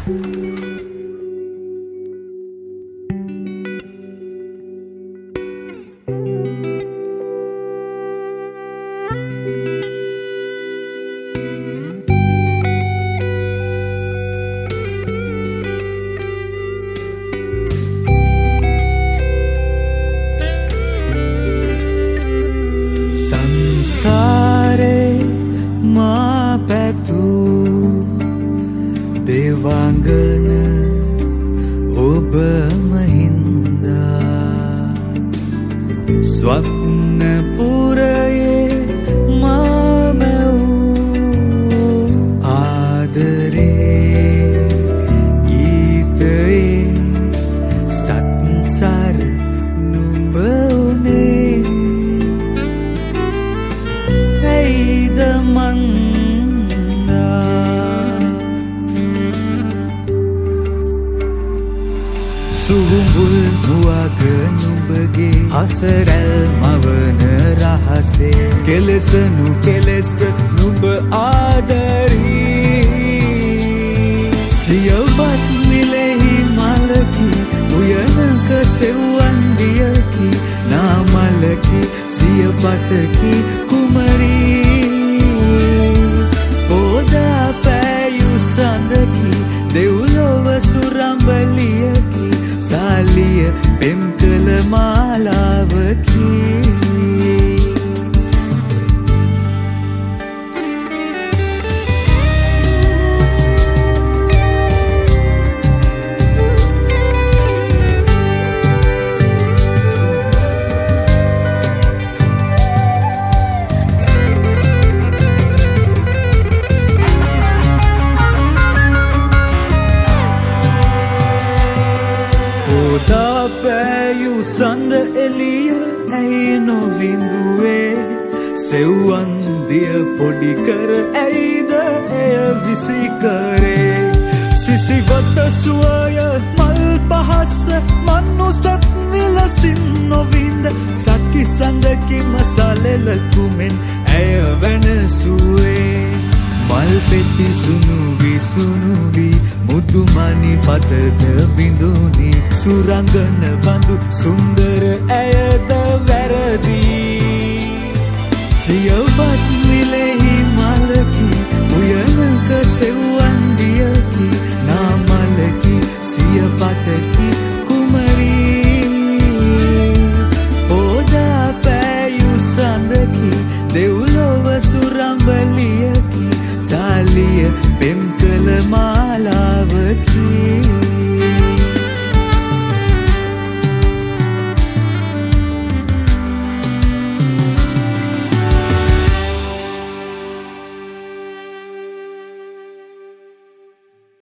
සංසාරේ මා පැතූ දේවාංගන ඔබම හින්දා ස්වප්නපුරයේ මා මැවූ ආදරේ ගීතයේ සත්සාර නුඹ උනේ සුහුඹුල් මුවග නුඹගේ අසරැල් මවන රහසේ කෙලෙසනු කෙලෙස නුඹ ආදරී සියවත් මිලෙහි මලකි උයනක සෙව්වන්දියකි නාමලකි සියපතකි කුමරී පෝදා පෑයු සඳකි දෙව්ලොව සුරම්බලියකි සාලිය පෙම් කළ මාලාවකි පෑයු සඳ එලිය ඇයි නොවිඳුවේ සෙව්වන්දිය පොඩි කර ඇයිද එය විසිකරේ සිසිවත සුවය මල් පහස්ස මනුසත් විලසින් නොවින්ද සකි සඳකි මසලෙලකුමෙන් ඇය වෙනසුවේ මල් පෙති සුනුවි මුදුමනි පතද බිඳුනි සුරංගන බඳු සුන්දර ඇයද වැරදි සියවත් මිලේ